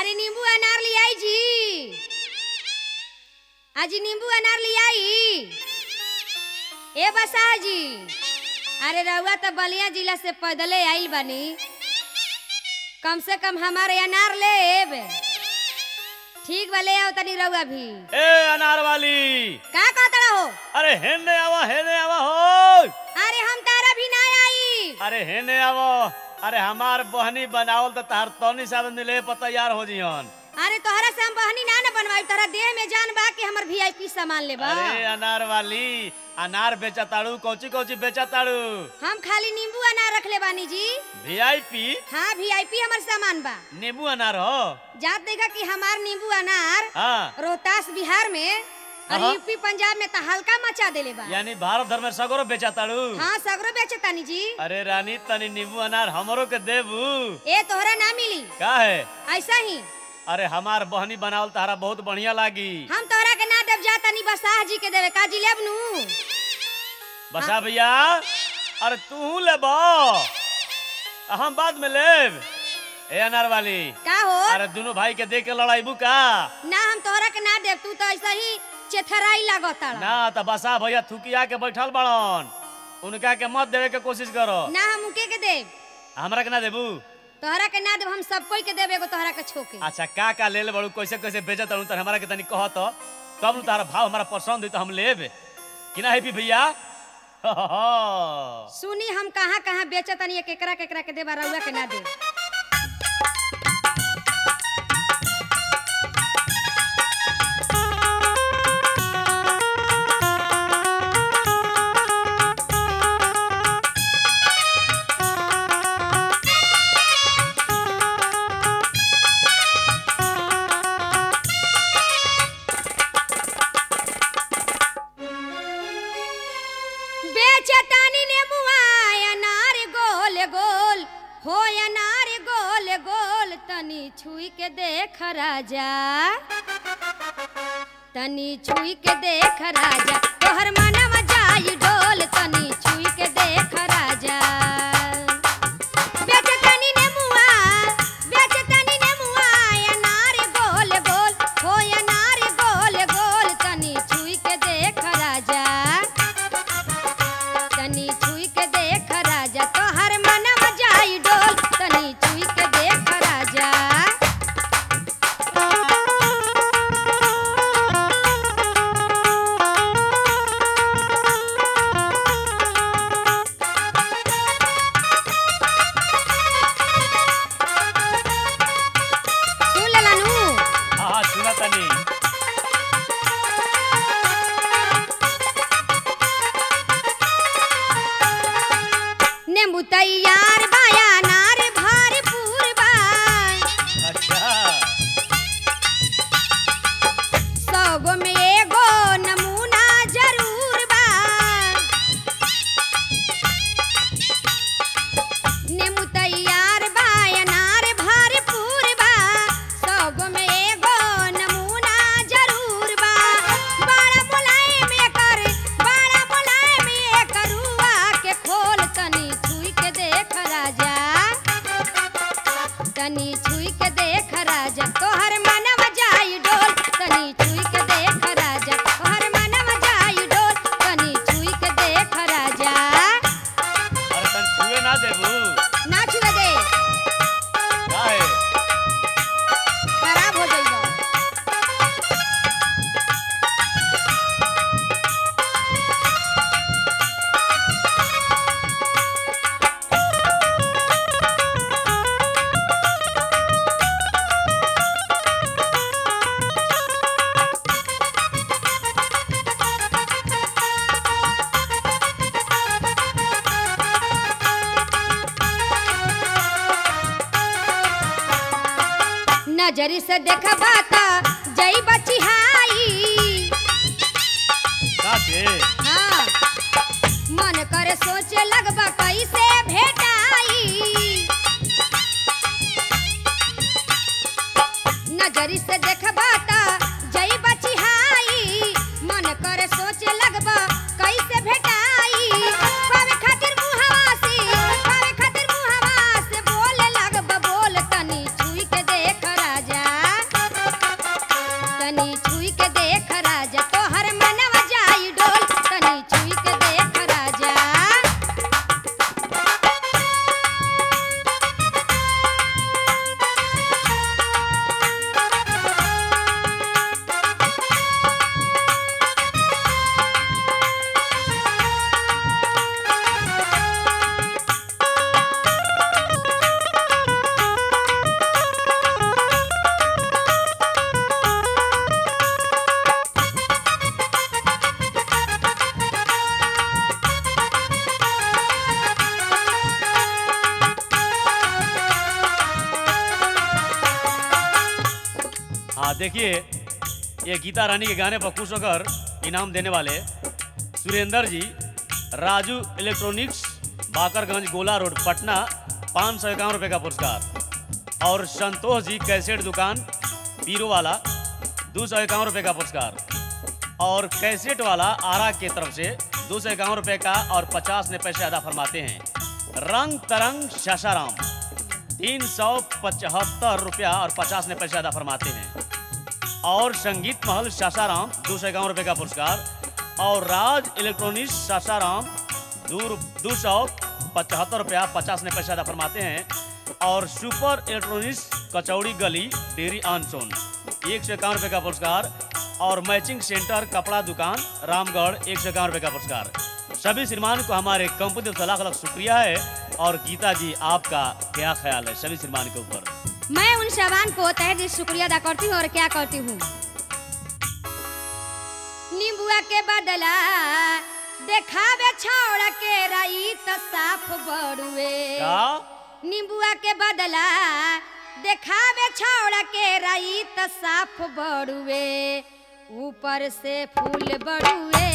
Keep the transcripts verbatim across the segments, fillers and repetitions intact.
अरे नींबू अनार ले आई जी। अजी नींबू अनार ले आई। ए बसा जी। अरे रउआ तो बलिया जिला से पैदले आइल बानी, कम से कम हमारे अनार लेब। ठीक बा, ले आओ तनी रउआ भी। ए अनार वाली का कहता हो? अरे हेने आवा हेने आवा हो। अरे हम तारा भी ना आई। अरे हेने आवो। अरे हमार बहनी बनावल तो तार तनी साथ मिले पर तैयार हो जियन। अरे तोहरा से हम बहनी ना ना बनवाई, तोहरा देह में जान बा कि हमर वीआईपी सामान लेबा। अरे अनार वाली अनार बेचा ताड़ू, कौची कौची बेचा ताड़ू? हम खाली नींबू अनार रख ले बानी जी। वीआईपी? हाँ वीआईपी हमर सामान बा। नींबू अनार हो? जात देखा कि हमार नींबू अनार हाँ। रोहतास बिहार में और यूपी पंजाब में तहलका मचा देले बा। यानी भारत भर में सगरो बेचा ताड़ू? हाँ सगरो बेचे तानी जी। अरे रानी तनी नींबू अनार हमरो के देबू? ए तोहरा ना मिली। का है? ऐसा ही। अरे हमार बहनी बनावल तारा बहुत बढ़िया लागी। हम तोहरा के ना देव, जा तनी बसाह जी के देवे। का जी लेब नु? बसा भैया अरे तू लेबो, हम बाद में लेब। ए अनार वाली का हो? अरे दोनों भाई के देख के लड़ाईबू का? ना हम तोहरा के ना देव, तू तो ऐसा ही चेथराई लागताड़ा। ना तो बसा भैया थुकिया के बैठल बड़न, उनका के मत देवे के कोशिश करो। ना हम उनके के देव। हमरा के ना देबू? तोहरा के ना देव, हम सब कोई के देव, एगो तोहरा के छोके। अच्छा का का ले ले बड़ू, कैसे कैसे बेचत हूं त हमरा के तनी कह तो, तब तारा भाव हमरा पसंद होई तो हम लेब कि ना। हैप्पी भैया सुनी हम कहाँ कहाँ बेचत तनी, केकरा केकरा के देबा, रउआ के ना देव। बेचतानी नेमुआ अनार गोल गोल हो, अनार गोल गोल तनी छुई के देख राजा, तनी छुई के देख राजा, तोहर मनवा जाई डोल, तनी छुई के देख राजा। बेचतानी नेमुआ बेचतानी नेमुआ अनार गोल गोल हो, अनार गोल गोल तनी छुई के देख राजा, तनी छुई के देख राजा, तोहर मनवा जाई डोल, तनी छुई के देख राजा। सुन लेला नु? हां सुना तनी। नेंबू तैयार बाया नार भरपूर बा, अच्छा सौ गो में एगो नमूना जरूर बा। नेंबू तैयार बाया नार भरपूर बा, सौ गो में एगो नमूना जरूर बा। बड़ा मुलायम एकर बड़ा मुलायम एकर रुआ के खोल, तनी छुई के देख राजा, तनी छुई के देख राजा, तोहर मनवा जाई डोल, तनी छुई के देख राजा, तोहर मनवा जाई डोल, तनी छुई के देख राजा। अरे तन छुए ना देबू? ना छुए दे, का है? खराब हो जाइबा। नजरी से देखबा त जई बचिहाई। साथे हाँ मन करे सोचे लगबा कैसे भेटाई। नजरी से देखबा त जई बचिहाई, मन करे सोचे लगबा कैसे भेटाई। पावे खातिर मुहवा से पावे खातिर मुहवा से बोले लगबा बोल, तनी छुई के देख राजा, देखिए ये गीता रानी के गाने पर खुश होकर इनाम देने वाले सुरेंद्र जी, राजू इलेक्ट्रॉनिक्स, बाकरगंज गोला रोड पटना, पाँच सौ इक्यावन रुपये का पुरस्कार। और संतोष जी कैसेट दुकान पीरो वाला, दो सौ इक्यावन रुपये का पुरस्कार। और कैसेट वाला आरा की तरफ से दो सौ इक्यावन रुपये का और पचास ने पैसे अदा फरमाते हैं। रंग तरंग शासाराम तीन सौ पचहत्तर रुपया और पचास ने पैसे अदा फरमाते हैं। और संगीत महल शासाराम दो सौ इक्यावन रुपये का पुरस्कार। और राज इलेक्ट्रॉनिक्स सासाराम दो दो सौ पचहत्तर रुपया पचास ने पैसे अदा फरमाते हैं। और सुपर इलेक्ट्रॉनिक्स कचौड़ी गली डेरी आनसोन एक सौ इक्यावन रुपये का पुरस्कार। और मैचिंग सेंटर कपड़ा दुकान रामगढ़ एक सौ इक्यावन रुपये का पुरस्कार। सभी श्रीमान को हमारे कंपनी से लाख लाख शुक्रिया है। और गीता जी आपका क्या ख्याल है सभी श्रीमान के ऊपर? मैं उन सामान को तहे दिल शुक्रिया अदा करती हूँ और क्या करती हूँ। नींबुआ के बदला देखावे छौड़ा के राई तो साफ बड़ुए। क्या? नींबुआ के बदला देखावे छौड़ा के राई तो साफ बड़ुए। ऊपर से फूल बड़ुए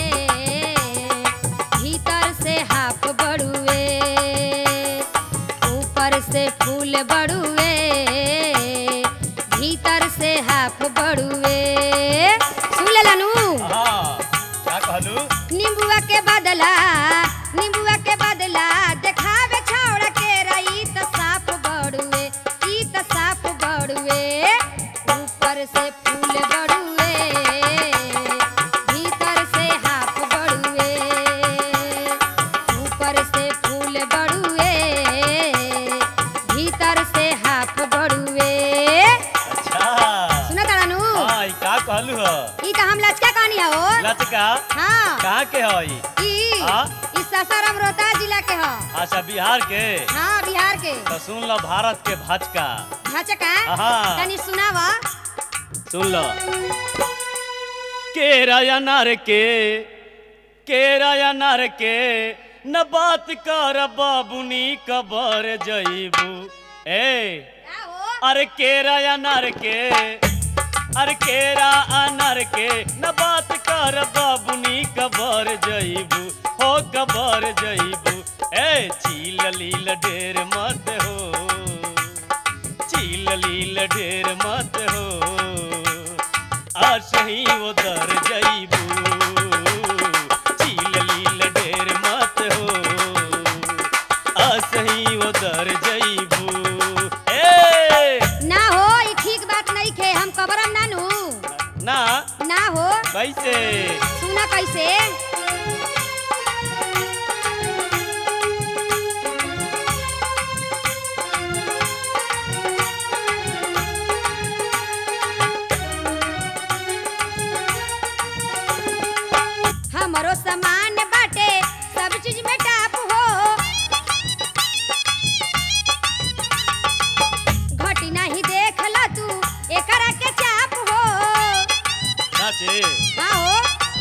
भीतर से हाफ बड़ुए। ऊपर से फूल बड़ुए भीतर से हाफ बड़ुए। सुन ले लनू क्या कहलू? नींबुआ के बदला नींबुआ के बदला देखावे छौड़ा के राई तो साफ बड़ुए ई तो साफ बड़ुए। ऊपर से फूल बड़ुए भीतर से हाफ बड़ुए। ऊपर से फूल बड़ुए भीतर से हाफ बड़ुए। अच्छा सुना तानू? हाँ ई का कहलू हो? ई तो हम लचका कहानी है हो। लचका? हाँ कहाँ के हो ई? ई हाँ? ई सासाराम रोहतास जिला के हो। अच्छा बिहार के? हाँ बिहार के। तो सुन लो भारत के भाजका। भाचका? हाँ। तनी सुनावा। सुन लो। केरा या नार के केरा या नार के न बात कर बाबुनी कबर जईबू। ए क्या हो? अरे केरा या नार के अरे केरा अनार के न बात कर बाबुनी कबर जईबू हो कबर जईबू। ए चील लील ढेर मत हो चील लील ढेर मत हो असही उधर जईबू। चील लील ढेर मत हो असही उधर जईबू। ए ना हो ई ठीक बात नहीं खे हम कबरम ना नू। ना ना हो। कैसे? सुना कैसे? हमरो सामान बाटे सब चीज में टाप हो। घटी नहीं देख ल तू एकरा के चाप हो। नाचे हाँ हो।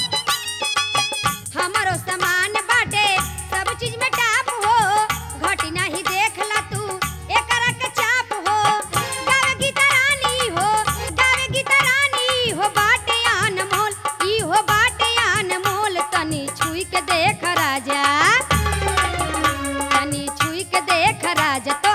हमरो सामान बाटे सब चीज में टाप हो। घटी नहीं देख ल तू एकरा के चाप हो। गावे गीता रानी हो गावे गीता रानी हो बाटे अनमोल ई हो बाटे अनमोल। तनी छुई के देख राजा तनी छुई के देख राजा।